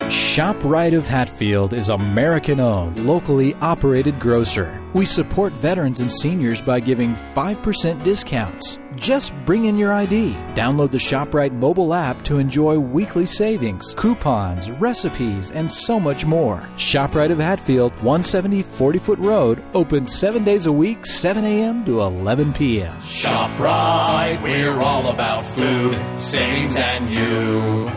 ShopRite of Hatfield is American-owned, locally operated grocer. We support veterans and seniors by giving 5% discounts. Just bring in your ID. Download the ShopRite mobile app to enjoy weekly savings, coupons, recipes, and so much more. ShopRite of Hatfield, 170 40-foot Road, open 7 days a week, 7 a.m. to 11 p.m. ShopRite, we're all about food, savings, and you.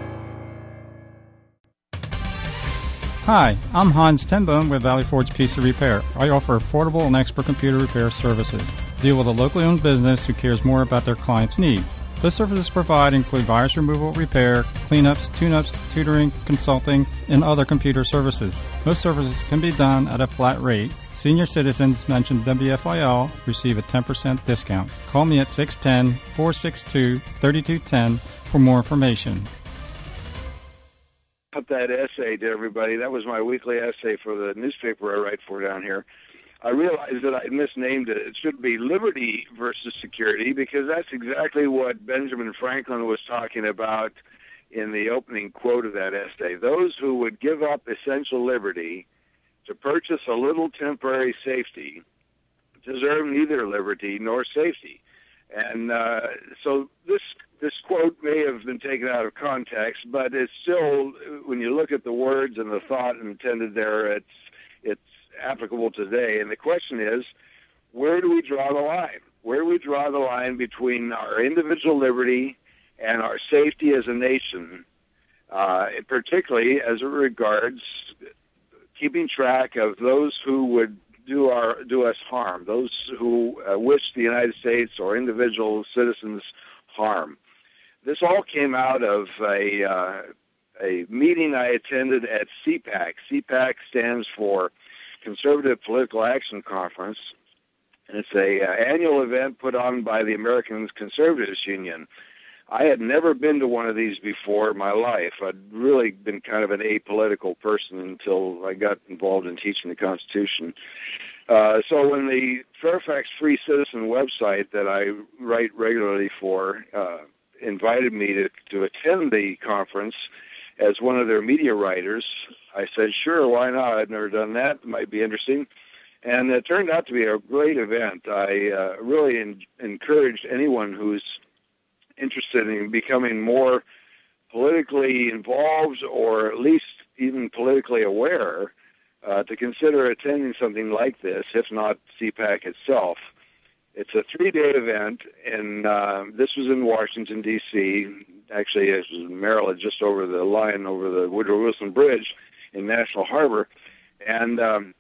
Hi, I'm Hans Tenbone with Valley Forge PC Repair. I offer affordable and expert computer repair services. Deal with a locally owned business who cares more about their clients' needs. The services provided include virus removal, repair, cleanups, tune-ups, tutoring, consulting, and other computer services. Most services can be done at a flat rate. Senior citizens mentioned WFIL receive a 10% discount. Call me at 610-462-3210 for more information. Up that essay to everybody. That was my weekly essay for the newspaper I write for down here. I realized that I misnamed it. It should be Liberty versus Security, because that's exactly what Benjamin Franklin was talking about in the opening quote of that essay. Those who would give up essential liberty to purchase a little temporary safety deserve neither liberty nor safety. And so this quote may have been taken out of context, but it's still, when you look at the words and the thought intended there, it's applicable today. And the question is, where do we draw the line? Where do we draw the line between our individual liberty and our safety as a nation, particularly as it regards keeping track of those who would do us harm, those who wish the United States or individual citizens harm? This all came out of a meeting I attended at CPAC. CPAC stands for Conservative Political Action Conference, and it's a annual event put on by the American Conservatives Union. I had never been to one of these before in my life. I'd really been kind of an apolitical person until I got involved in teaching the Constitution. So when the Fairfax Free Citizen website that I write regularly for invited me to attend the conference as one of their media writers, I said, sure, why not? I've never done that. It might be interesting. And it turned out to be a great event. I really encourage anyone who's interested in becoming more politically involved, or at least even politically aware, to consider attending something like this, if not CPAC itself. It's a 3-day event, and this was in Washington, D.C. Actually, it was in Maryland, just over the line, over the Woodrow Wilson Bridge in National Harbor. And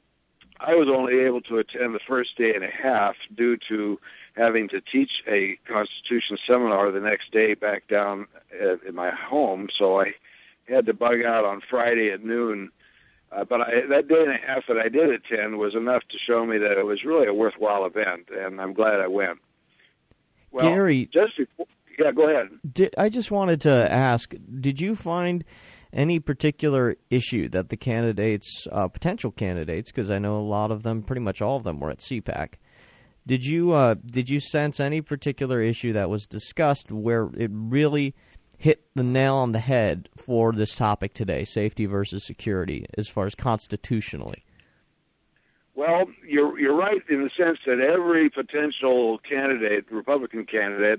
I was only able to attend the first day and a half due to having to teach a Constitution seminar the next day back down at my home. So I had to bug out on Friday at noon. But that day and a half that I did attend was enough to show me that it was really a worthwhile event, and I'm glad I went. Well, Gary, yeah, go ahead. I just wanted to ask, did you find any particular issue that the candidates, potential candidates, because I know a lot of them, pretty much all of them were at CPAC, did you sense any particular issue that was discussed where it really hit the nail on the head for this topic today, safety versus security, as far as constitutionally? Well, you're right in the sense that every potential candidate, Republican candidate,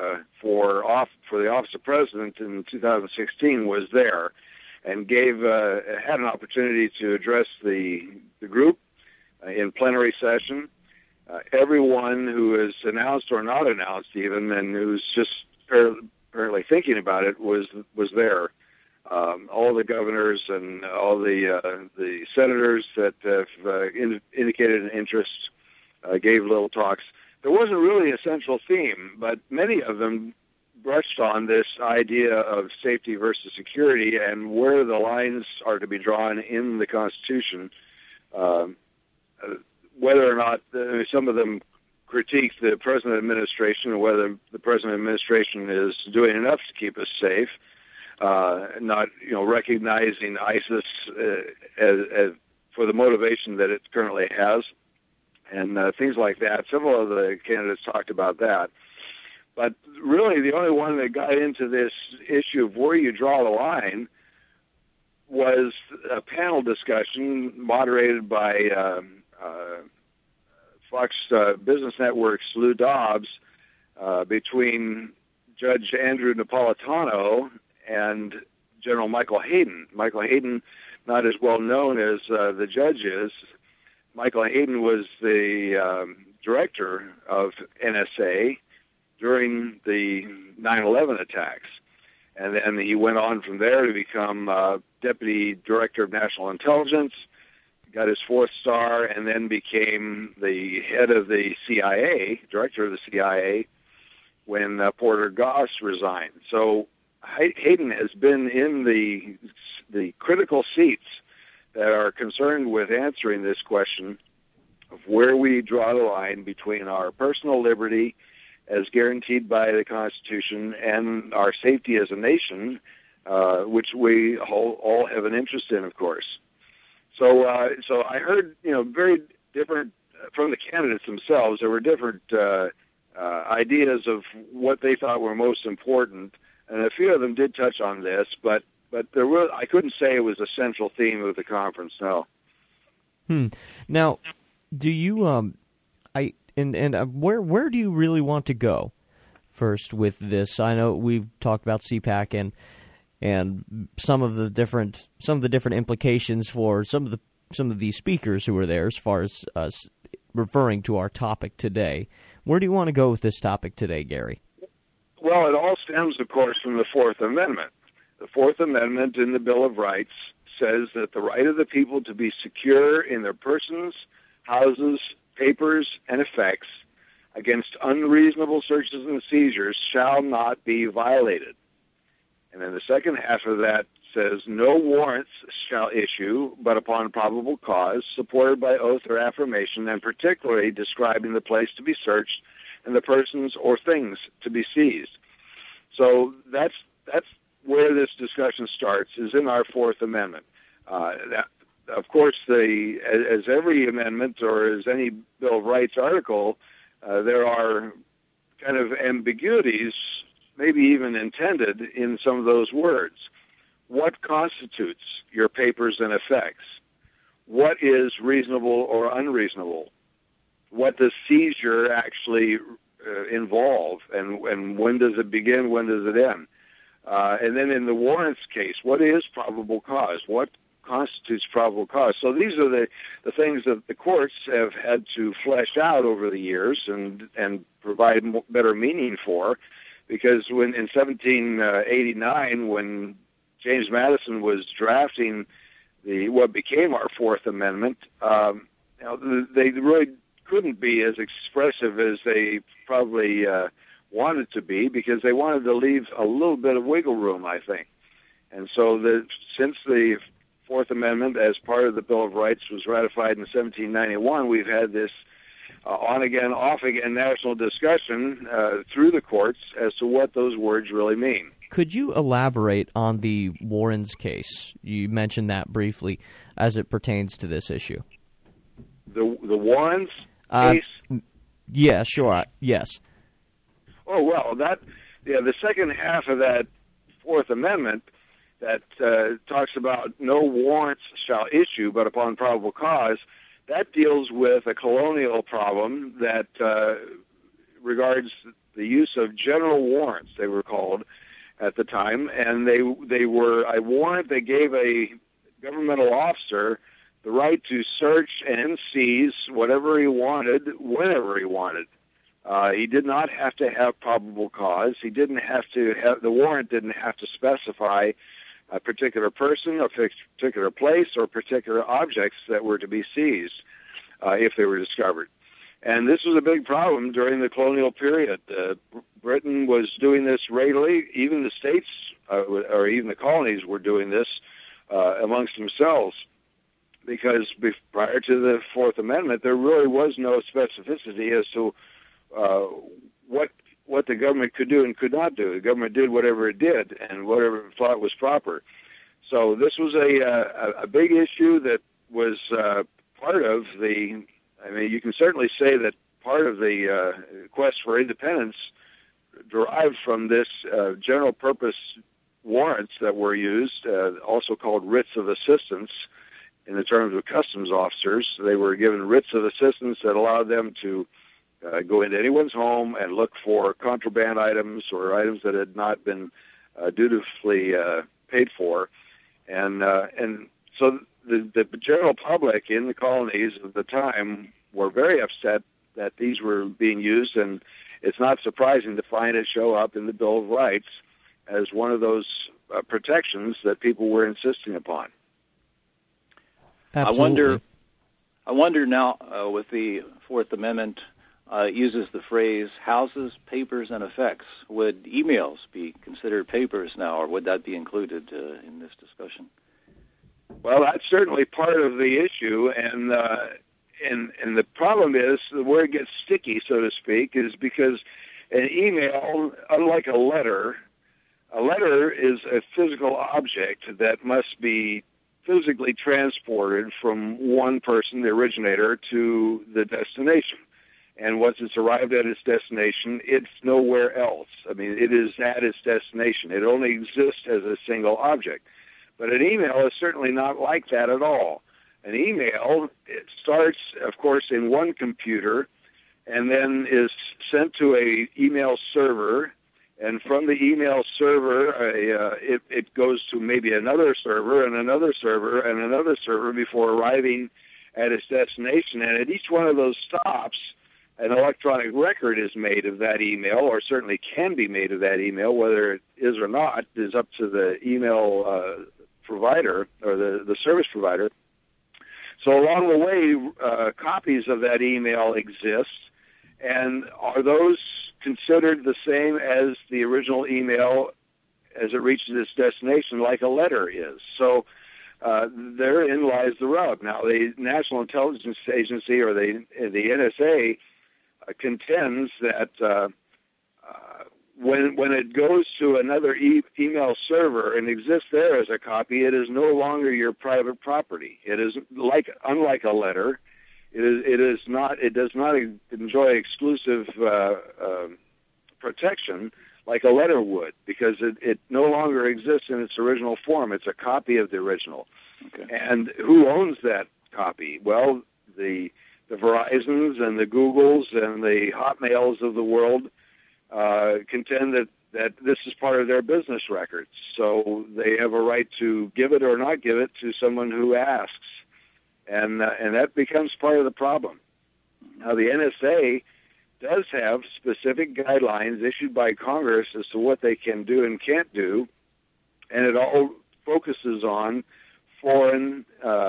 for the office of president in 2016 was there, and had an opportunity to address the group in plenary session. Everyone who is announced or not announced even, and who's just apparently thinking about it, was there. All the governors and all the senators that have indicated an interest gave little talks. There wasn't really a central theme, but many of them brushed on this idea of safety versus security and where the lines are to be drawn in the Constitution. Whether or not some of them critique the present administration, and whether the present administration is doing enough to keep us safe, not recognizing ISIS as for the motivation that it currently has, and things like that. Several of the candidates talked about that. But really, the only one that got into this issue of where you draw the line was a panel discussion moderated by Fox Business Network's Lou Dobbs between Judge Andrew Napolitano and General Michael Hayden. Michael Hayden, not as well known as the judge is. Michael Hayden was the director of NSA during the 9/11 attacks. And then he went on from there to become Deputy Director of National Intelligence, got his 4th star, and then became the head of the CIA, director of the CIA, when Porter Goss resigned. So Hayden has been in the critical seats that are concerned with answering this question of where we draw the line between our personal liberty as guaranteed by the Constitution and our safety as a nation, which we all have an interest in, of course. So I heard, very different from the candidates themselves. There were different ideas of what they thought were most important, and a few of them did touch on this, but I couldn't say it was a central theme of the conference. No. Now, do you where do you really want to go first with this? I know we've talked about CPAC and some of the different implications for some of the speakers who were there as far as referring to our topic today. Where do you want to go with this topic today, Gary? Well, it all stems, of course, from the Fourth Amendment. The Fourth Amendment in the Bill of Rights says that the right of the people to be secure in their persons, houses, papers, and effects against unreasonable searches and seizures shall not be violated. And then the second half of that says no warrants shall issue but upon probable cause, supported by oath or affirmation, and particularly describing the place to be searched and the persons or things to be seized. So that's where this discussion starts, is in our Fourth Amendment. Of course, as every amendment or as any Bill of Rights article, there are kind of ambiguities, maybe even intended, in some of those words. What constitutes your papers and effects? What is reasonable or unreasonable? What does seizure actually involve? And when does it begin? When does it end? And then in the warrants case, what is probable cause? What constitutes probable cause? So these are the things that the courts have had to flesh out over the years and provide better meaning for, because when in 1789, when James Madison was drafting what became our Fourth Amendment, they really couldn't be as expressive as they probably wanted to be, because they wanted to leave a little bit of wiggle room, I think. And so since the Fourth Amendment, as part of the Bill of Rights, was ratified in 1791, we've had this on-again, off-again national discussion through the courts as to what those words really mean. Could you elaborate on the Warrens case? You mentioned that briefly as it pertains to this issue. The Warrens case? Yeah, sure. Yes. Oh, well, the second half of that Fourth Amendment that talks about no warrants shall issue but upon probable cause, that deals with a colonial problem that regards the use of general warrants, they were called at the time, and they were a warrant that gave a governmental officer the right to search and seize whatever he wanted, whenever he wanted. He did not have to have probable cause. He didn't have to have, the warrant didn't have to specify a particular person, a particular place, or particular objects that were to be seized if they were discovered. And this was a big problem during the colonial period. Britain was doing this regularly. Even the states, or even the colonies, were doing this amongst themselves, because prior to the Fourth Amendment, there really was no specificity as to what the government could do and could not do. The government did whatever it did and whatever it thought was proper. So this was a big issue that was part of the, I mean, you can certainly say that part of the quest for independence derived from this general purpose warrants that were used, also called writs of assistance in the terms of customs officers. They were given writs of assistance that allowed them to go into anyone's home and look for contraband items or items that had not been dutifully paid for. And so the general public in the colonies at the time were very upset that these were being used, and it's not surprising to find it show up in the Bill of Rights as one of those protections that people were insisting upon. Absolutely. I wonder now with the Fourth Amendment uses the phrase houses, papers, and effects. Would emails be considered papers now, or would that be included in this discussion? Well, that's certainly part of the issue, and the problem is where it gets sticky, so to speak, is because an email, unlike a letter is a physical object that must be physically transported from one person, the originator, to the destination. And once it's arrived at its destination, it's nowhere else. I mean, it is at its destination. It only exists as a single object. But an email is certainly not like that at all. An email, it starts, of course, in one computer and then is sent to a email server. And from the email server, it goes to maybe another server and another server and another server before arriving at its destination. And at each one of those stops, an electronic record is made of that email, or certainly can be made of that email. Whether it is or not is up to the email provider or the service provider. So along the way, copies of that email exist, and are those considered the same as the original email as it reaches its destination, like a letter is? So therein lies the rub. Now, the National Intelligence Agency, or the NSA, contends that when it goes to another email server and exists there as a copy, it is no longer your private property. It is unlike a letter. It does not enjoy exclusive protection like a letter would, because it no longer exists in its original form. It's a copy of the original. Okay. And who owns that copy? Well, the Verizons and the Googles and the Hotmails of the world contend that this is part of their business records. So they have a right to give it or not give it to someone who asks. And that becomes part of the problem. Now, the NSA does have specific guidelines issued by Congress as to what they can do and can't do, and it all focuses on foreign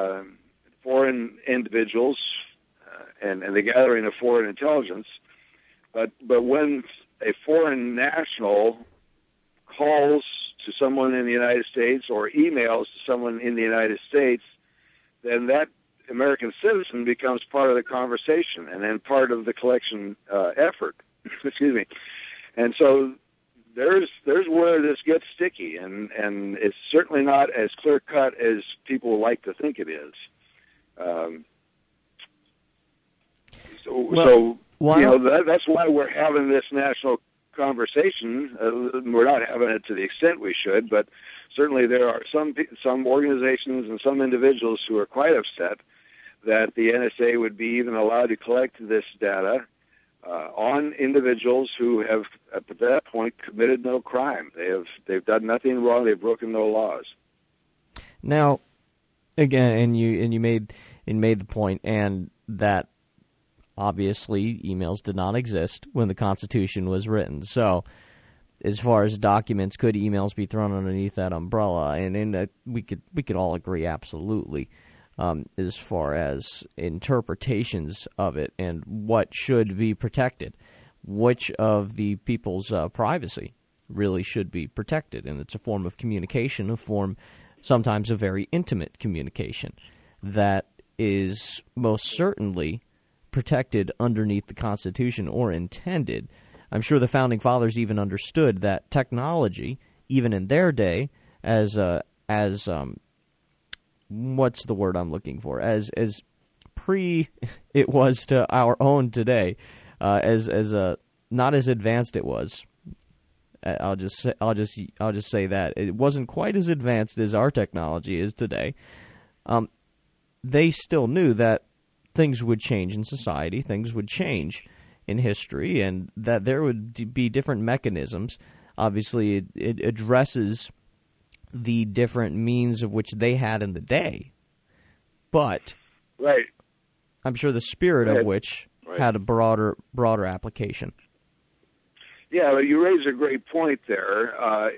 individuals and the gathering of foreign intelligence. But when a foreign national calls to someone in the United States or emails to someone in the United States, then that American citizen becomes part of the conversation and then part of the collection effort. Excuse me. And so there's where this gets sticky, and it's certainly not as clear cut as people like to think it is. That's why we're having this national conversation. We're not having it to the extent we should, but certainly there are some organizations and some individuals who are quite upset that the NSA would be even allowed to collect this data on individuals who have, at that point, committed no crime. They've done nothing wrong. They've broken no laws. Now, again, and you made the point, and that obviously emails did not exist when the Constitution was written. So, as far as documents, could emails be thrown underneath that umbrella? And we could all agree absolutely. As far as interpretations of it and what should be protected, which of the people's privacy really should be protected. And it's a form of communication, sometimes a very intimate communication that is most certainly protected underneath the Constitution, or intended. I'm sure the Founding Fathers even understood that technology, even in their day, as what's the word I'm looking for? As pre it was to our own today, as not as advanced it was I'll just say that it wasn't quite as advanced as our technology is today. They still knew that things would change in society, things would change in history, and that there would be different mechanisms. Obviously, it addresses the different means of which they had in the day, but right. I'm sure the spirit of which had a broader application. Yeah, well, you raise a great point there.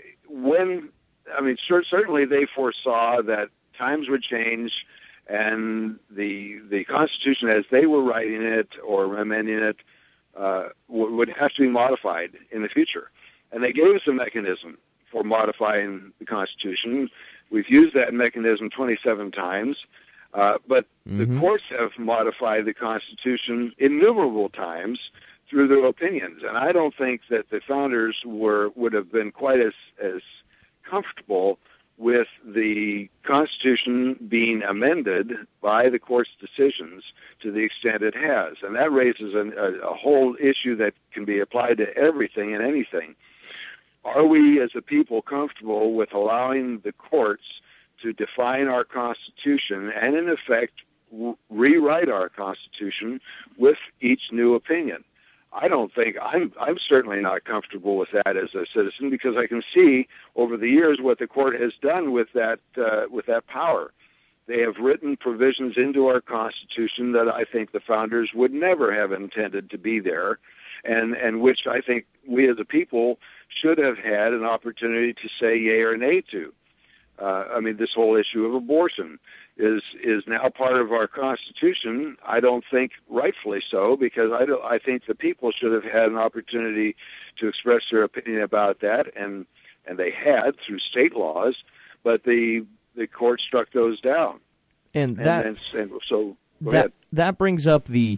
Certainly they foresaw that times would change, and the Constitution, as they were writing it or amending it, would have to be modified in the future. And they gave us a mechanism for modifying the Constitution. We've used that mechanism 27 times, but the courts have modified the Constitution innumerable times through their opinions. And I don't think that the founders would have been quite as comfortable with the Constitution being amended by the court's decisions to the extent it has. And that raises a whole issue that can be applied to everything and anything. Are we as a people comfortable with allowing the courts to define our Constitution and, in effect, rewrite our Constitution with each new opinion? I don't think I'm certainly not comfortable with that as a citizen, because I can see over the years what the court has done with that power. They have written provisions into our Constitution that I think the founders would never have intended to be there, and which I think we as a people should have had an opportunity to say yea or nay to. This whole issue of abortion is now part of our Constitution. I don't think rightfully so, because I think the people should have had an opportunity to express their opinion about that, and they had through state laws, but the court struck those down. And that brings up the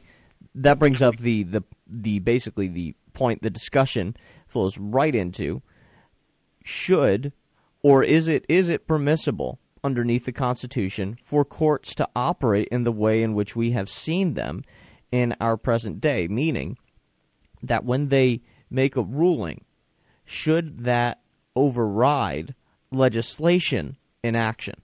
basically the point the discussion flows right into. Should, or is it permissible underneath the Constitution for courts to operate in the way in which we have seen them in our present day? Meaning that when they make a ruling, should that override legislation in action?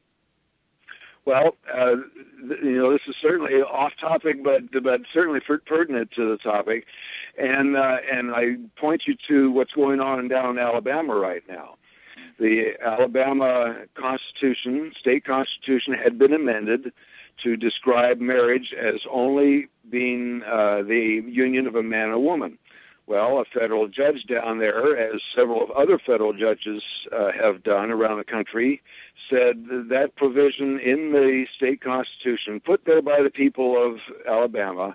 Well, this is certainly off topic, but certainly pertinent to the topic, and I point you to what's going on down in Alabama right now. The Alabama Constitution, state constitution, had been amended to describe marriage as only being the union of a man and a woman. Well, a federal judge down there, as several of other federal judges have done around the country, said that provision in the state constitution, put there by the people of Alabama,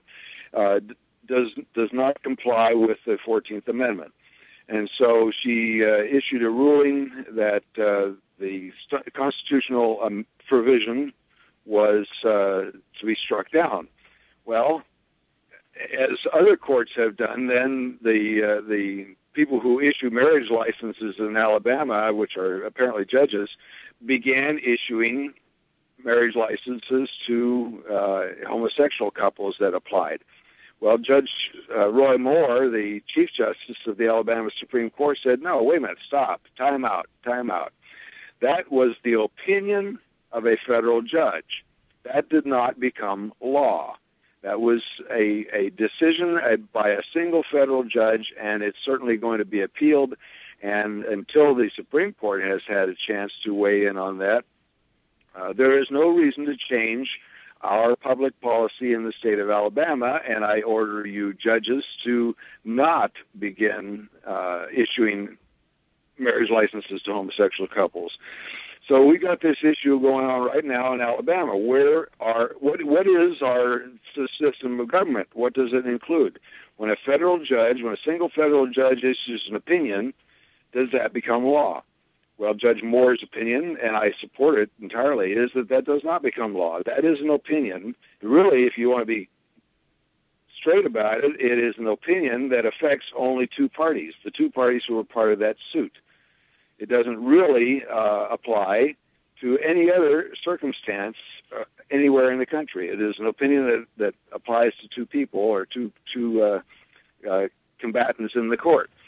does not comply with the 14th Amendment. And so she issued a ruling that the constitutional provision was to be struck down. Well, as other courts have done, then the people who issue marriage licenses in Alabama, which are apparently judges, began issuing marriage licenses to homosexual couples that applied. Well, Judge Roy Moore, the Chief Justice of the Alabama Supreme Court, said, no, wait a minute, stop, time out. That was the opinion of a federal judge. That did not become law. That was a decision by a single federal judge, and it's certainly going to be appealed. And until the Supreme Court has had a chance to weigh in on that, there is no reason to change our public policy in the state of Alabama, and I order you judges to not begin issuing marriage licenses to homosexual couples. So we got this issue going on right now in Alabama. What is our system of government? What does it include? When a single federal judge issues an opinion, does that become law? Well, Judge Moore's opinion, and I support it entirely, is that does not become law. That is an opinion. Really, if you want to be straight about it, it is an opinion that affects only two parties, the two parties who are part of that suit. It doesn't really apply to any other circumstance anywhere in the country. It is an opinion that applies to two people or two combatants in the court.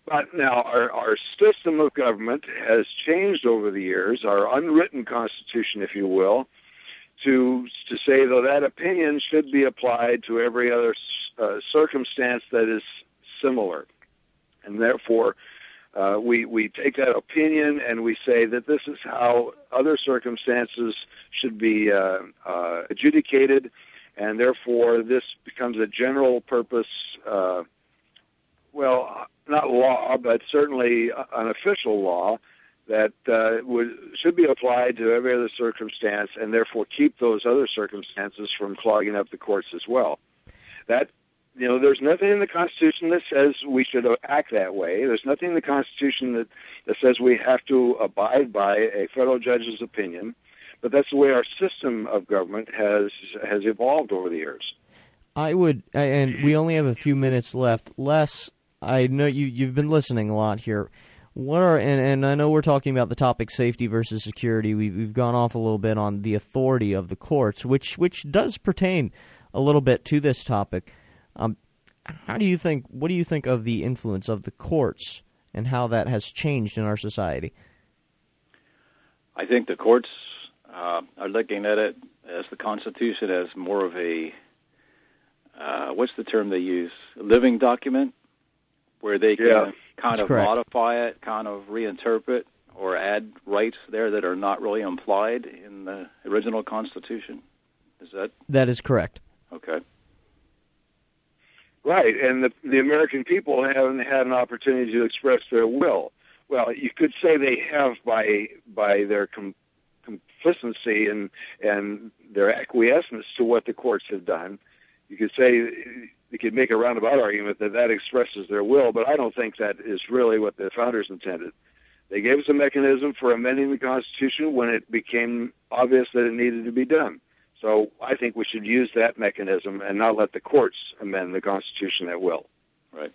But now our system of government has changed over the years, our unwritten constitution, if you will, to say that opinion should be applied to every other circumstance that is similar. And therefore, we take that opinion and we say that this is how other circumstances should be adjudicated, and therefore this becomes a general purpose, not law, but certainly an official law that should be applied to every other circumstance, and therefore keep those other circumstances from clogging up the courts as well. There's nothing in the Constitution that says we should act that way. There's nothing in the Constitution that says we have to abide by a federal judge's opinion, but that's the way our system of government has evolved over the years. And we only have a few minutes left. Les, I know you've been listening a lot here. And I know we're talking about the topic safety versus security. We've gone off a little bit on the authority of the courts, which does pertain a little bit to this topic. What do you think of the influence of the courts and how that has changed in our society? I think the courts are looking at it as the Constitution as more of a, what's the term they use, a living document, where they can kind of modify it, kind of reinterpret, or add rights there that are not really implied in the original Constitution. That is correct. Okay. Right, and the American people haven't had an opportunity to express their will. Well, you could say they have by their complicity and their acquiescence to what the courts have done. You could say, you could make a roundabout argument that expresses their will, but I don't think that is really what the founders intended. They gave us a mechanism for amending the Constitution when it became obvious that it needed to be done. So I think we should use that mechanism and not let the courts amend the Constitution at will. Right.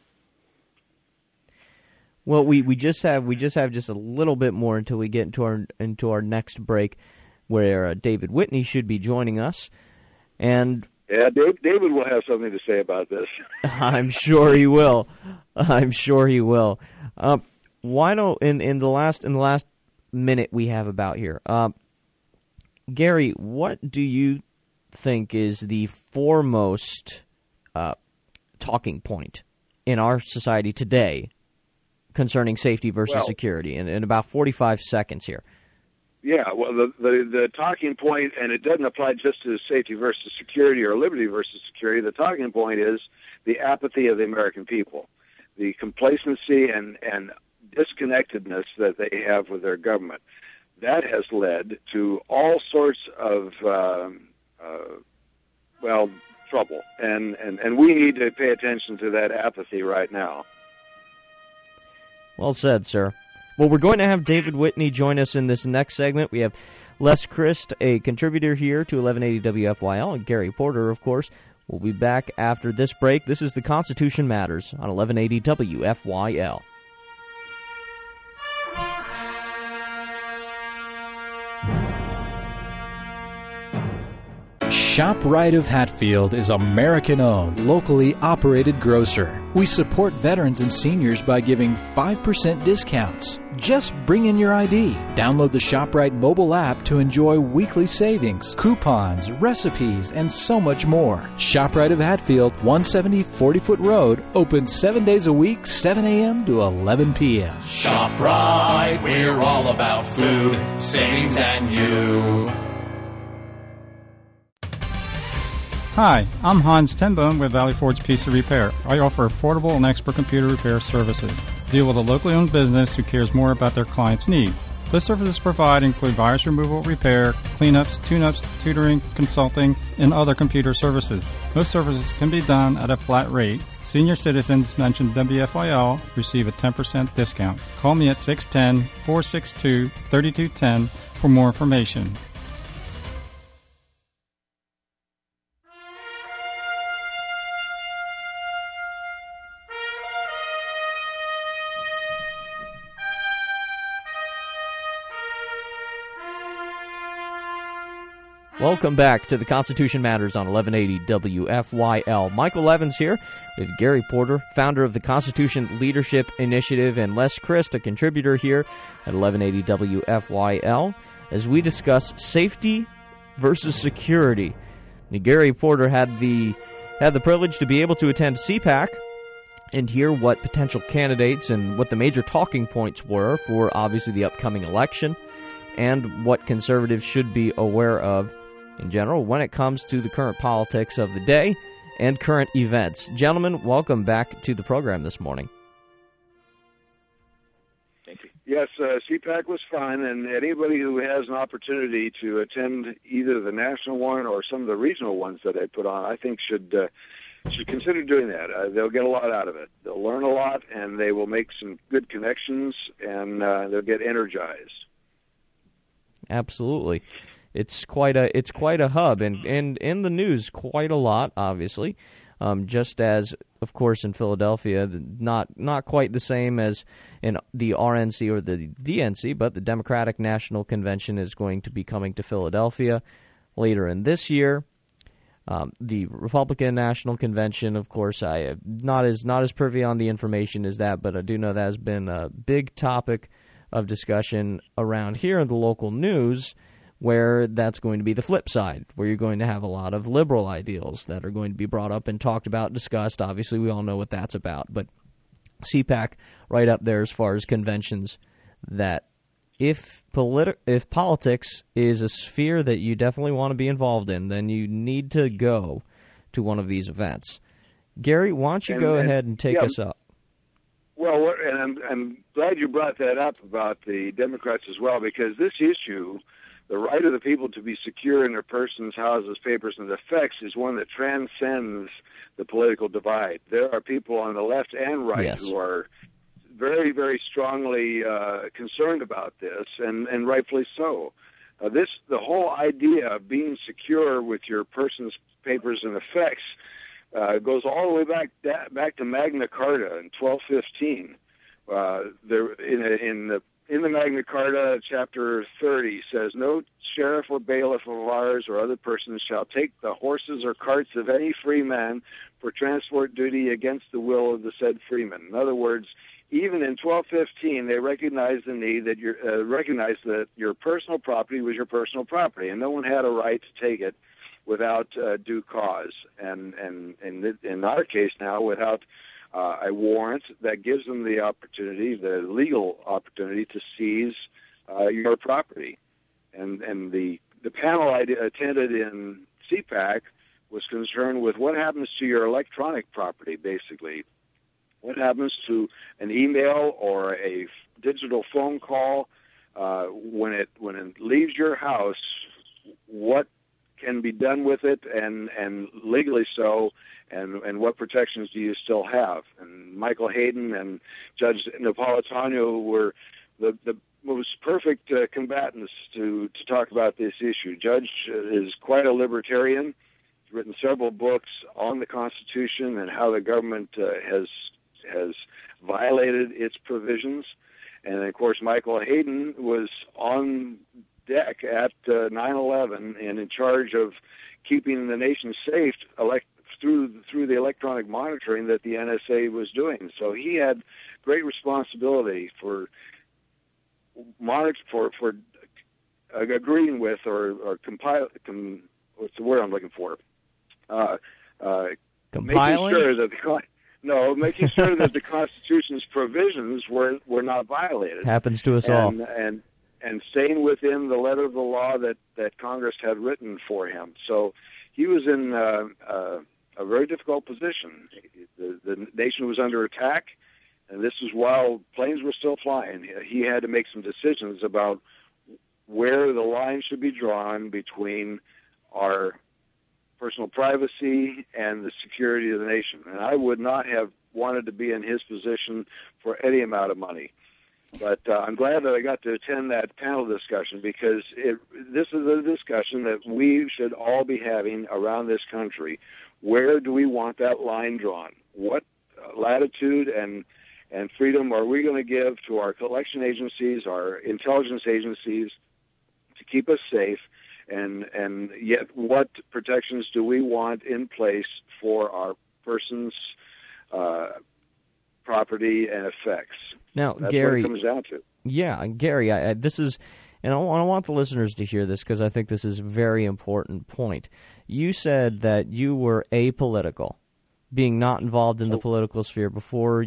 Well, we just have a little bit more until we get into our next break, where David Whitney should be joining us, and David will have something to say about this. I'm sure he will. Why don't in the last minute we have about here, Gary, what do you think is the foremost talking point in our society today concerning safety versus security? In about 45 seconds here. Yeah, well, the talking point, and it doesn't apply just to safety versus security or liberty versus security. The talking point is the apathy of the American people, the complacency and disconnectedness that they have with their government. That has led to all sorts of trouble, and we need to pay attention to that apathy right now. Well said, sir. Well, we're going to have David Whitney join us in this next segment. We have Les Christ, a contributor here to 1180 WFYL, and Gary Porter, of course. We'll be back after this break. This is The Constitution Matters on 1180 WFYL. ShopRite of Hatfield is American-owned, locally operated grocer. We support veterans and seniors by giving 5% discounts. Just bring in your ID. Download the ShopRite mobile app to enjoy weekly savings, coupons, recipes, and so much more. ShopRite of Hatfield, 170 40-foot Road, open 7 days a week, 7 a.m. to 11 p.m. ShopRite, we're all about food, savings, and you. Hi, I'm Hans Tenbone with Valley Forge Pizza Repair. I offer affordable and expert computer repair services. Deal with a locally owned business who cares more about their clients' needs. The services provided include virus removal, repair, cleanups, tune-ups, tutoring, consulting, and other computer services. Most services can be done at a flat rate. Senior citizens mentioned WFIL receive a 10% discount. Call me at 610-462-3210 for more information. Welcome back to the Constitution Matters on 1180 WFYL. Michael Evans here with Gary Porter, founder of the Constitution Leadership Initiative, and Les Christ, a contributor here at 1180 WFYL, as we discuss safety versus security. Now, Gary Porter had the privilege to be able to attend CPAC and hear what potential candidates and what the major talking points were for obviously the upcoming election, and what conservatives should be aware of in general when it comes to the current politics of the day and current events. Gentlemen, welcome back to the program this morning. Thank you. Yes, CPAC was fun, and anybody who has an opportunity to attend either the national one or some of the regional ones that I put on, I think should consider doing that. They'll get a lot out of it. They'll learn a lot, and they will make some good connections, and they'll get energized. Absolutely. It's quite a hub, and in the news quite a lot, obviously. Just as, of course, in Philadelphia, not quite the same as in the RNC or the DNC, but the Democratic National Convention is going to be coming to Philadelphia later in this year. The Republican National Convention, of course, I am not as privy on the information as that, but I do know that has been a big topic of discussion around here in the local news, where that's going to be the flip side, where you're going to have a lot of liberal ideals that are going to be brought up and talked about, discussed. Obviously, we all know what that's about. But CPAC right up there as far as conventions, that if politics is a sphere that you definitely want to be involved in, then you need to go to one of these events. Gary, why don't you go ahead and take us up? Well, and I'm glad you brought that up about the Democrats as well, because this issue, the right of the people to be secure in their persons, houses, papers, and effects, is one that transcends the political divide. There are people on the left and right who are very, very strongly concerned about this, and rightfully so. The whole idea of being secure with your persons, papers, and effects goes all the way back to Magna Carta in 1215. In the Magna Carta, Chapter 30 says, "No sheriff or bailiff of ours or other persons shall take the horses or carts of any free man for transport duty against the will of the said freeman." In other words, even in 1215, they recognized the need that recognized that your personal property was your personal property, and no one had a right to take it without due cause. And in our case now, without a warrant that gives them the opportunity, the legal opportunity, to seize your property. And the panel I attended in CPAC was concerned with what happens to your electronic property, basically. What happens to an email or a digital phone call when it leaves your house? What can be done with it, and legally so, and what protections do you still have? And Michael Hayden and Judge Napolitano were the most perfect combatants to talk about this issue. Judge is quite a libertarian. He's written several books on the Constitution and how the government has violated its provisions. And, of course, Michael Hayden was on deck at 9/11 and in charge of keeping the nation safe through the electronic monitoring that the NSA was doing. So he had great responsibility for agreeing with or compiling. What's the word I'm looking for? Compiling? Making sure that the Constitution's provisions were not violated. Happens to us all. And staying within the letter of the law that Congress had written for him. So he was in a very difficult position. The nation was under attack, and this was while planes were still flying. He had to make some decisions about where the line should be drawn between our personal privacy and the security of the nation. And I would not have wanted to be in his position for any amount of money. But I'm glad that I got to attend that panel discussion, because this is a discussion that we should all be having around this country. Where do we want that line drawn? What latitude and freedom are we going to give to our collection agencies, our intelligence agencies, to keep us safe, and yet what protections do we want in place for our persons, property, and effects? Now, that's Gary, what it comes down to. Yeah, Gary, this is, and I want the listeners to hear this because I think this is a very important point. You said that you were apolitical, being not involved in the political sphere until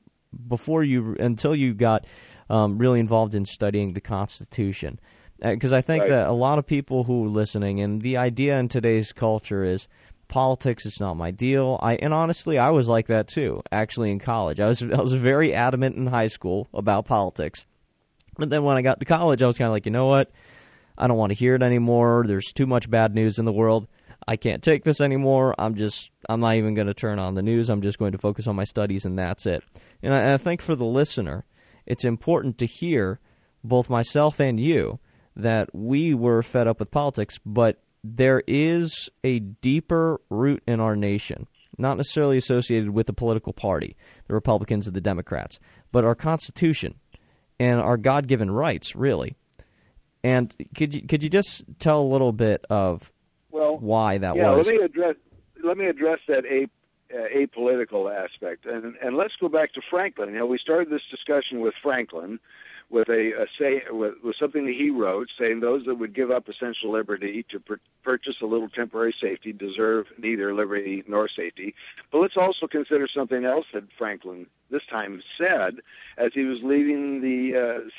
you got really involved in studying the Constitution. Because I think that a lot of people who are listening, and the idea in today's culture is politics is not my deal. And honestly, I was like that too. Actually, in college, I was very adamant in high school about politics. But then when I got to college, I was kind of like, you know what? I don't want to hear it anymore. There's too much bad news in the world. I can't take this anymore. I'm not even going to turn on the news. I'm just going to focus on my studies, and that's it. And I think for the listener, it's important to hear, both myself and you, that we were fed up with politics, but there is a deeper root in our nation, not necessarily associated with the political party, the Republicans or the Democrats, but our Constitution and our God-given rights, really. And could you just tell a little bit of why that was? Let me address that apolitical aspect, and let's go back to Franklin. We started this discussion with Franklin, with with something that he wrote, saying those that would give up essential liberty to purchase a little temporary safety deserve neither liberty nor safety. But let's also consider something else that Franklin this time said as he was leaving the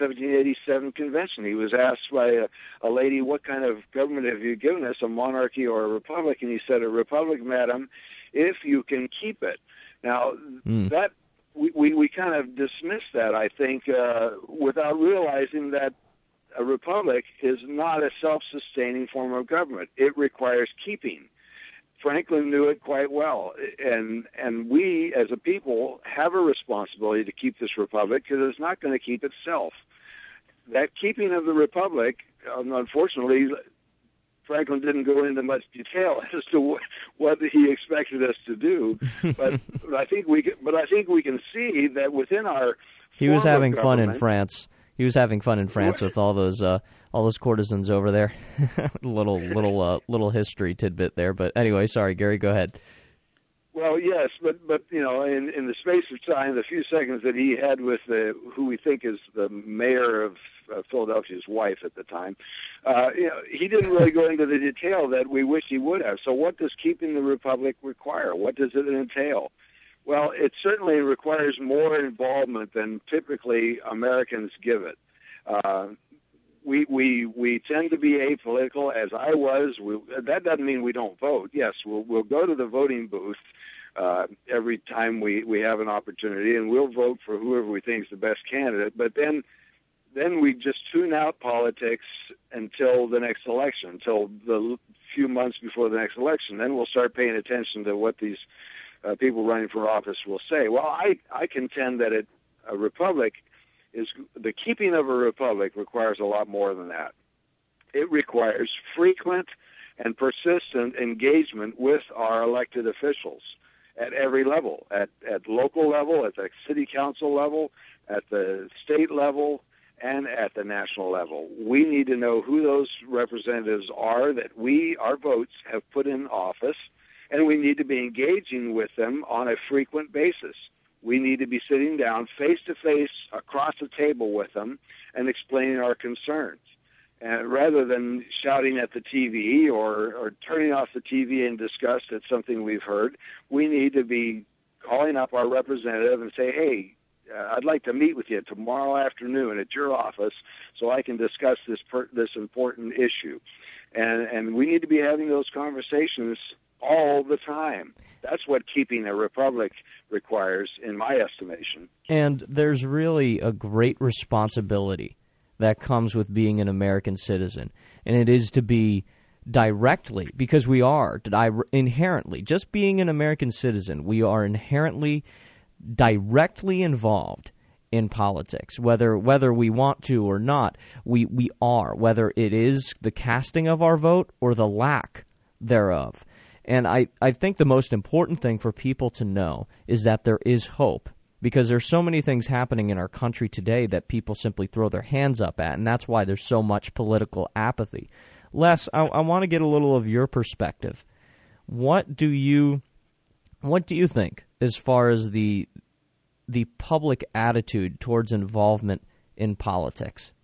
1787 convention. He was asked by a lady, "What kind of government have you given us, a monarchy or a republic?" And he said, "A republic, madam, if you can keep it." Now, that we kind of dismiss that, I think, without realizing that a republic is not a self-sustaining form of government. It requires keeping. Franklin knew it quite well, and we as a people have a responsibility to keep this republic because it's not going to keep itself. That keeping of the republic, unfortunately, Franklin didn't go into much detail as to what he expected us to do, but I think we can see that within our he was having fun in France. He was having fun in France with all those courtesans over there. little history tidbit there, but anyway, sorry, Gary, go ahead. Well, yes, but in the space of time, the few seconds that he had with who we think is the mayor of Philadelphia's wife at the time, he didn't really go into the detail that we wish he would have. So what does keeping the republic require? What does it entail? Well, it certainly requires more involvement than typically Americans give it. We tend to be apolitical, as I was. That doesn't mean we don't vote. Yes, we'll go to the voting booth every time we have an opportunity, and we'll vote for whoever we think is the best candidate. But then we just tune out politics until the next election, until the few months before the next election. Then we'll start paying attention to what these people running for office will say. Well, I contend that a republic is the keeping of a republic requires a lot more than that. It requires frequent and persistent engagement with our elected officials at every level, at local level, at the city council level, at the state level, and at the national level. We need to know who those representatives are that our votes have put in office, and we need to be engaging with them on a frequent basis. We need to be sitting down face-to-face across the table with them and explaining our concerns. And rather than shouting at the TV or turning off the TV in disgust at something we've heard, we need to be calling up our representative and say, "Hey, I'd like to meet with you tomorrow afternoon at your office so I can discuss this important issue." And we need to be having those conversations all the time. That's what keeping a republic requires, in my estimation. And there's really a great responsibility that comes with being an American citizen, and it is to be directly, because we are inherently, just being an American citizen, we are inherently directly involved in politics, whether we want to or not. We are, whether it is the casting of our vote or the lack thereof. And I think the most important thing for people to know is that there is hope, because there's so many things happening in our country today that people simply throw their hands up at, and that's why there's so much political apathy. Les, I want to get a little of your perspective. What do you think as far as the public attitude towards involvement in politics?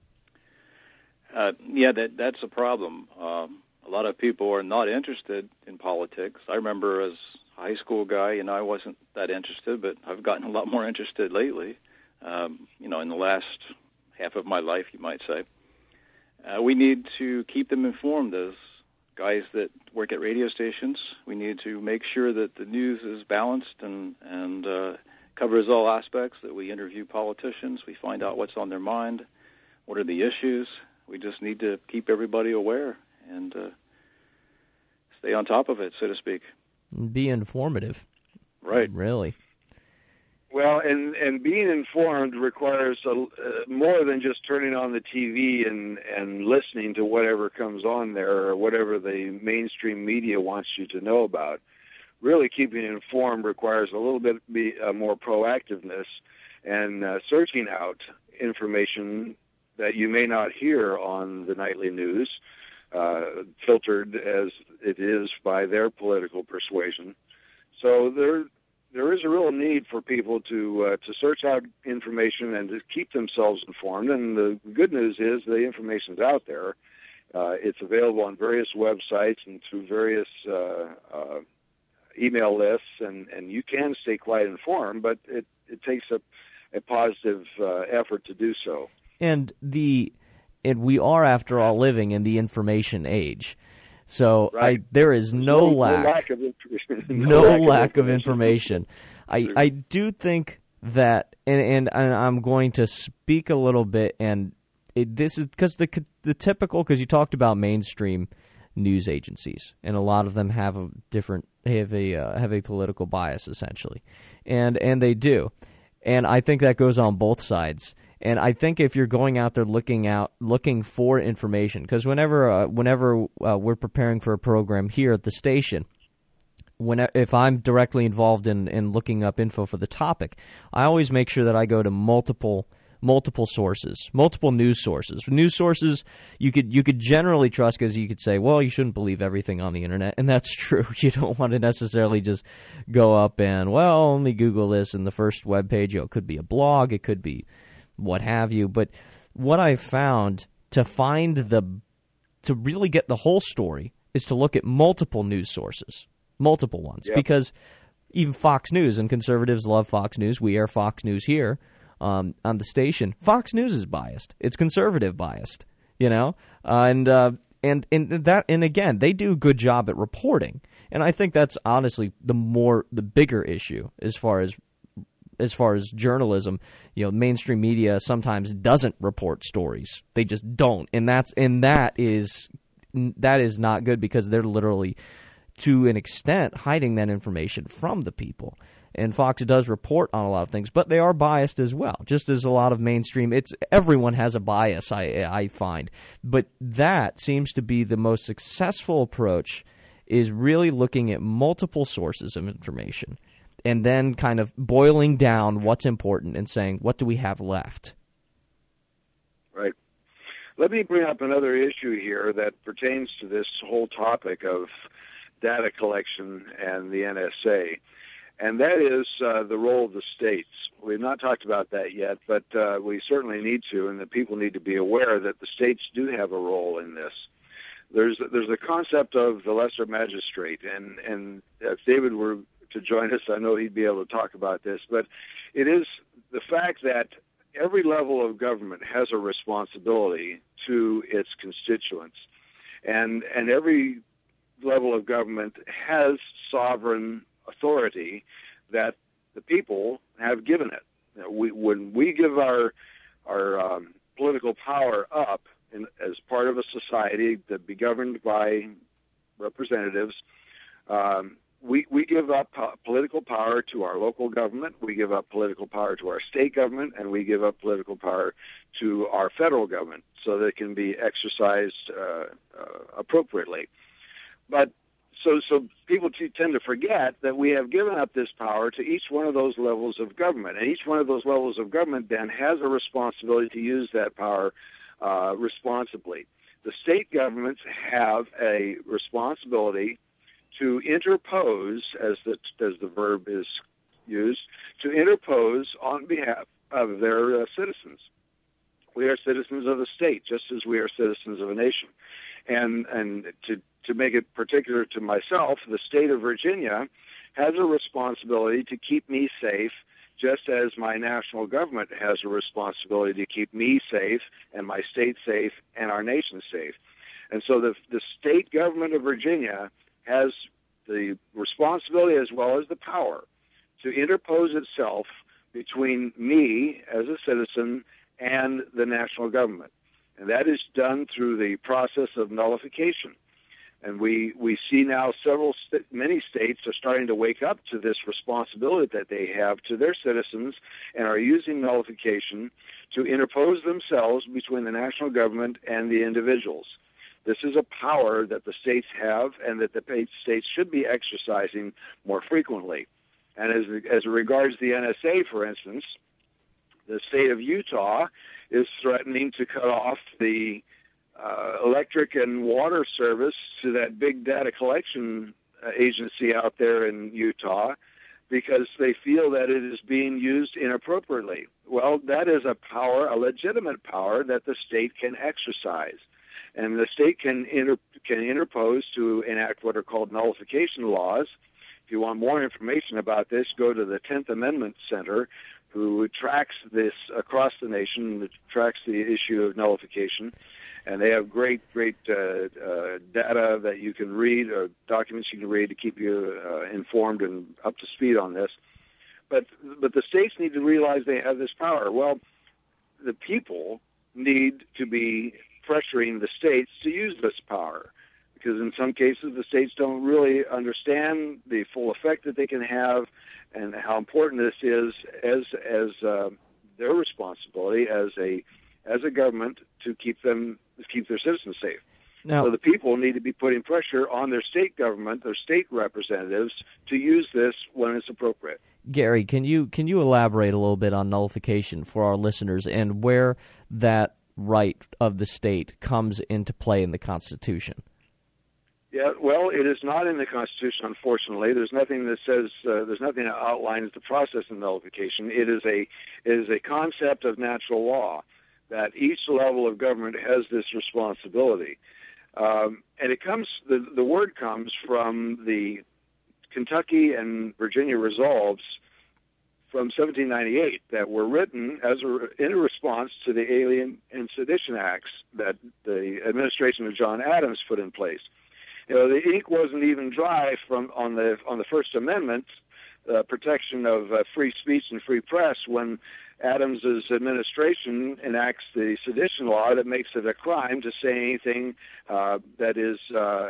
That's a problem. A lot of people are not interested in politics. I remember as a high school guy, I wasn't that interested, but I've gotten a lot more interested lately. In the last half of my life, you might say. We need to keep them informed as guys that work at radio stations. We need to make sure that the news is balanced and covers all aspects, that we interview politicians, we find out what's on their mind, what are the issues. We just need to keep everybody aware and stay on top of it, so to speak. Be informative. Right. Really. Well, and being informed requires more than just turning on the TV and listening to whatever comes on there or whatever the mainstream media wants you to know about. Really keeping informed requires a little bit more proactiveness and searching out information that you may not hear on the nightly news, filtered as it is by their political persuasion. So there is a real need for people to search out information and to keep themselves informed. And the good news is the information's out there. It's available on various websites and through various email lists, and you can stay quite informed, but it takes a positive effort to do so. And we are, after all, living in the information age. So right. There is no lack of information. I do think that, and I'm going to speak a little bit, and this is because the typical, because you talked about mainstream news agencies, and a lot of them have a political bias essentially, and they do, and I think that goes on both sides. And I think if you're going out there looking for information, because whenever we're preparing for a program here at the station, if I'm directly involved in looking up info for the topic, I always make sure that I go to multiple sources, multiple news sources. News sources you could generally trust, because you could say, well, you shouldn't believe everything on the internet, and that's true. You don't want to necessarily just go up and, well, let me Google this, and the first web page, it could be a blog, it could be what have you. But what I found to really get the whole story is to look at multiple news sources, multiple ones, yep. Because even Fox News, and conservatives love Fox News. We air Fox News here on the station. Fox News is biased. It's conservative biased, and again, they do a good job at reporting. And I think that's honestly the bigger issue as far as journalism. Mainstream media sometimes doesn't report stories. They just don't. And that is not good, because they're literally, to an extent, hiding that information from the people. And Fox does report on a lot of things, but they are biased as well, just as a lot of mainstream. Everyone has a bias, I find. But that seems to be the most successful approach, is really looking at multiple sources of information, and then kind of boiling down what's important and saying, what do we have left? Right. Let me bring up another issue here that pertains to this whole topic of data collection and the NSA, and that is the role of the states. We've not talked about that yet, but we certainly need to, and the people need to be aware that the states do have a role in this. There's the concept of the lesser magistrate, and if David were to join us, I know he'd be able to talk about this, but it is the fact that every level of government has a responsibility to its constituents, and every level of government has sovereign authority that the people have given it. When we give our political power up as part of a society that be governed by representatives, we give up political power to our local government, we give up political power to our state government, and we give up political power to our federal government so that it can be exercised appropriately. But so people tend to forget that we have given up this power to each one of those levels of government, and each one of those levels of government then has a responsibility to use that power responsibly. the state governments have a responsibility to interpose, as the verb is used, to interpose on behalf of their citizens. We are citizens of the state, just as we are citizens of a nation. And to make it particular to myself, the state of Virginia has a responsibility to keep me safe, just as my national government has a responsibility to keep me safe and my state safe and our nation safe. And so the state government of Virginia has the responsibility as well as the power to interpose itself between me as a citizen and the national government. And that is done through the process of nullification. And we see now many states are starting to wake up to this responsibility that they have to their citizens and are using nullification to interpose themselves between the national government and the individuals. This is a power that the states have and that the states should be exercising more frequently. And as regards the NSA, for instance, the state of Utah is threatening to cut off the electric and water service to that big data collection agency out there in Utah because they feel that it is being used inappropriately. Well, that is a power, a legitimate power that the state can exercise. And the state can interpose to enact what are called nullification laws. If you want more information about this, go to the 10th Amendment Center, who tracks this across the nation, tracks the issue of nullification. And they have great data that you can read, or documents you can read to keep you informed and up to speed on this. But the states need to realize they have this power. Well, the people need to be pressuring the states to use this power, because in some cases the states don't really understand the full effect that they can have and how important this is as their responsibility as a government to keep their citizens safe. Now, so the people need to be putting pressure on their state government, their state representatives, to use this when it's appropriate. Gary, can you elaborate a little bit on nullification for our listeners and where that right of the state comes into play in the Constitution? Yeah, well, it is not in the Constitution, unfortunately. There's nothing that says there's nothing that outlines the process of nullification. It is a concept of natural law that each level of government has this responsibility, and it comes. The word comes from the Kentucky and Virginia resolves from 1798 that were written in response to the Alien and Sedition Acts that the administration of John Adams put in place. You know, the ink wasn't even dry on the First Amendment, protection of free speech and free press, when Adams's administration enacts the sedition law that makes it a crime to say anything that is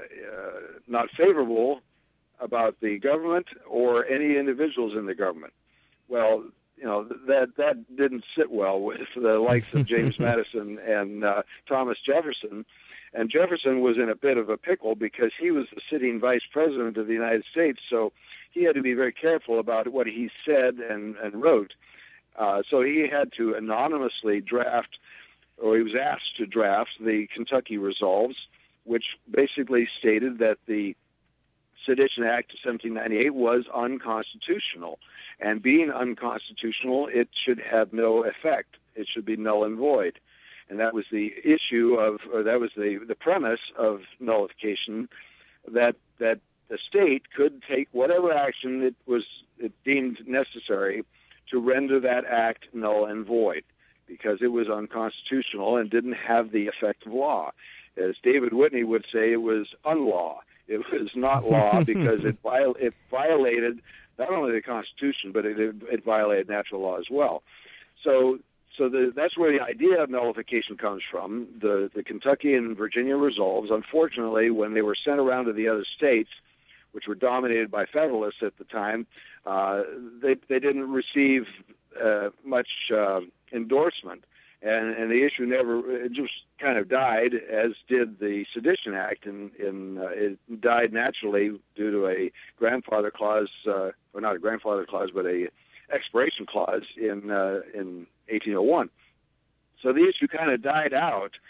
not favorable about the government or any individuals in the government. Well, you know, that didn't sit well with the likes of James Madison and Thomas Jefferson. And Jefferson was in a bit of a pickle because he was the sitting vice president of the United States, so he had to be very careful about what he said and wrote. So he had to anonymously draft, or he was asked to draft, the Kentucky Resolves, which basically stated that the Sedition Act of 1798 was unconstitutional. And being unconstitutional, it should have no effect. It should be null and void. And that was the issue that was the premise of nullification, that the state could take whatever action it deemed necessary to render that act null and void, because it was unconstitutional and didn't have the effect of law. As David Whitney would say, it was unlaw. It was not law because it violated not only the Constitution, but it violated natural law as well. So that's where the idea of nullification comes from. The Kentucky and Virginia resolves, unfortunately, when they were sent around to the other states, which were dominated by Federalists at the time, they didn't receive much endorsement. And the issue it just kind of died, as did the Sedition Act, and it died naturally due to a grandfather clause, or not a grandfather clause, but a expiration clause in 1801. So the issue kind of died out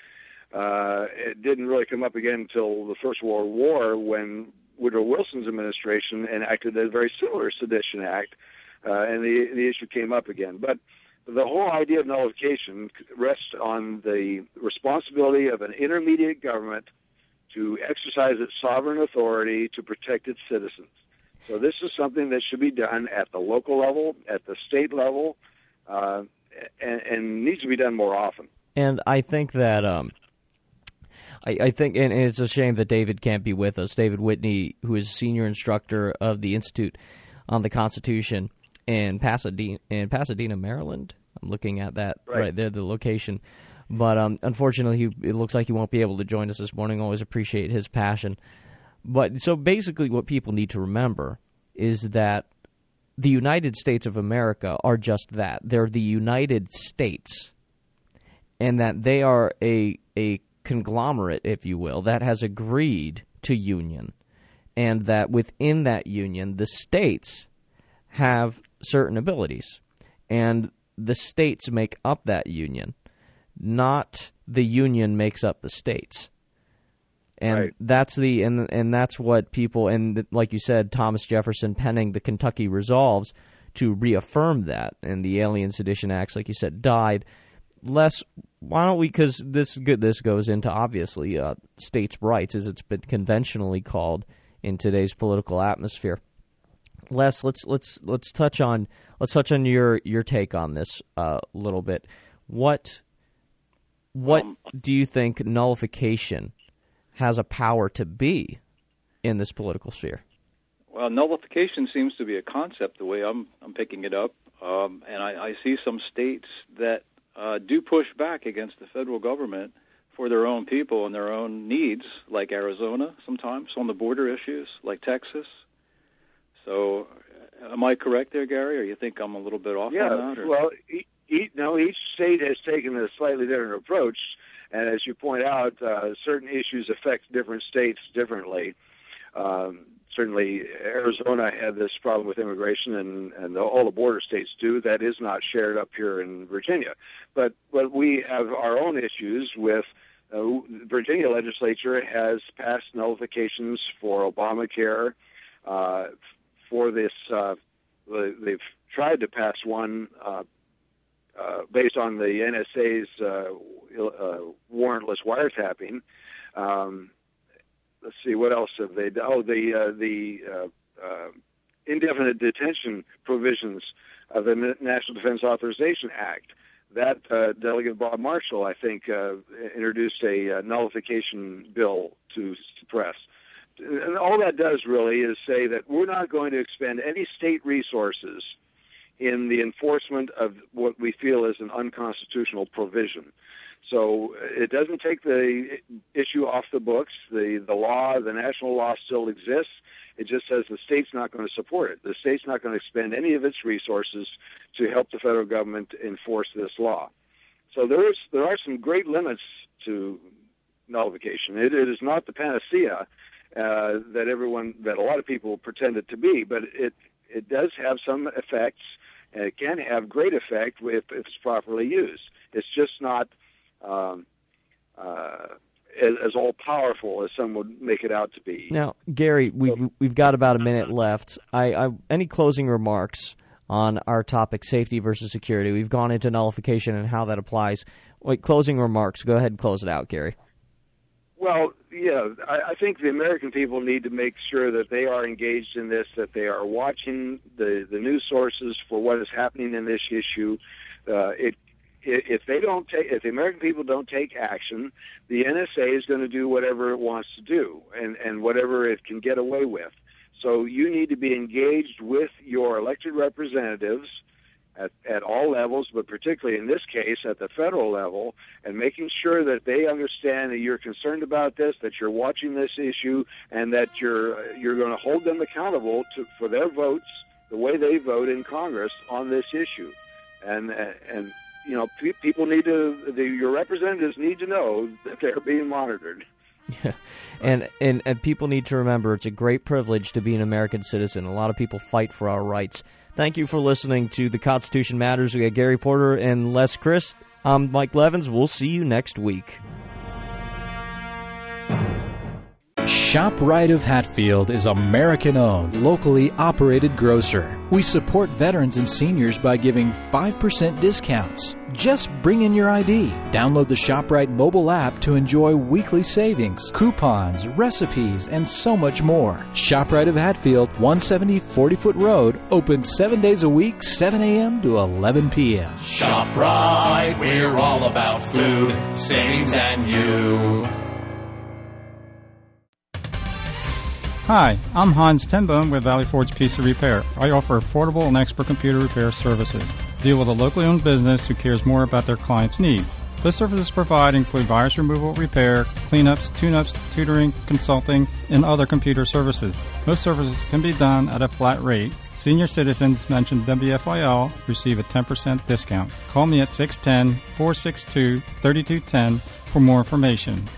It didn't really come up again until the First World War, when Woodrow Wilson's administration enacted a very similar Sedition Act, and the issue came up again. But the whole idea of nullification rests on the responsibility of an intermediate government to exercise its sovereign authority to protect its citizens. So this is something that should be done at the local level, at the state level, and needs to be done more often. And I think that I think, and it's a shame that David can't be with us. David Whitney, who is senior instructor of the Institute on the Constitution in Pasadena, Maryland. I'm looking at that right there, the location. But unfortunately, it looks like he won't be able to join us this morning. Always appreciate his passion. But so basically what people need to remember is that the United States of America are just that. They're the United States, and that they are a conglomerate, if you will, that has agreed to union, and that within that union, the states have certain abilities, and the states make up that union, not the union makes up the states. And that's and that's what people, and like you said, Thomas Jefferson penning the Kentucky Resolves to reaffirm that, and the Alien Sedition Acts, like you said, died. Les, why don't we, because this goes into, obviously, states' rights, as it's been conventionally called in today's political atmosphere. Les, let's touch on your take on this a little bit. What do you think nullification has a power to be in this political sphere? Well, nullification seems to be a concept the way I'm picking it up, and I see some states that do push back against the federal government for their own people and their own needs, like Arizona sometimes on the border issues, like Texas. So am I correct there, Gary, or you think I'm a little bit off on that? Or? Well, each state has taken a slightly different approach. And as you point out, certain issues affect different states differently. Certainly, Arizona had this problem with immigration, and all the border states do. That is not shared up here in Virginia. But we have our own issues with Virginia legislature has passed nullifications for Obamacare. For this, they've tried to pass one based on the NSA's warrantless wiretapping. Let's see, what else have they done? Oh, the indefinite detention provisions of the National Defense Authorization Act. That Delegate Bob Marshall, I think, introduced a nullification bill to suppress. And all that does really is say that we're not going to expend any state resources in the enforcement of what we feel is an unconstitutional provision. So it doesn't take the issue off the books. The law, the national law still exists. It just says the state's not going to support it. The state's not going to expend any of its resources to help the federal government enforce this law. So there are some great limits to nullification. It is not the panacea that a lot of people pretend it to be, but it does have some effects, and it can have great effect if it's properly used. It's just not as all-powerful as some would make it out to be. Now, Gary, we've got about a minute left. Any closing remarks on our topic, safety versus security? We've gone into nullification and how that applies. Closing remarks. Go ahead and close it out, Gary. Well, yeah, I think the American people need to make sure that they are engaged in this, that they are watching the news sources for what is happening in this issue. If the American people don't take action, the NSA is going to do whatever it wants to do and whatever it can get away with. So you need to be engaged with your elected representatives at all levels, but particularly in this case at the federal level, and making sure that they understand that you're concerned about this, that you're watching this issue, and that you're going to hold them accountable for their votes, the way they vote in Congress on this issue. And you know, people need to, your representatives need to know that they're being monitored. Yeah. And people need to remember it's a great privilege to be an American citizen. A lot of people fight for our rights. Thank you for listening to The Constitution Matters. We got Gary Porter and Les Christ. I'm Mike Levins. We'll see you next week. ShopRite of Hatfield is American-owned, locally operated grocer. We support veterans and seniors by giving 5% discounts. Just bring in your ID. Download the ShopRite mobile app to enjoy weekly savings, coupons, recipes, and so much more. ShopRite of Hatfield, 170 40-foot Road, open 7 days a week, 7 a.m. to 11 p.m. ShopRite, we're all about food, savings, and you. Hi, I'm Hans Tenbone with Valley Forge Pizza Repair. I offer affordable and expert computer repair services. Deal with a locally owned business who cares more about their clients' needs. The services provided include virus removal, repair, cleanups, tune-ups, tutoring, consulting, and other computer services. Most services can be done at a flat rate. Senior citizens mentioned WFIL receive a 10% discount. Call me at 610-462-3210 for more information.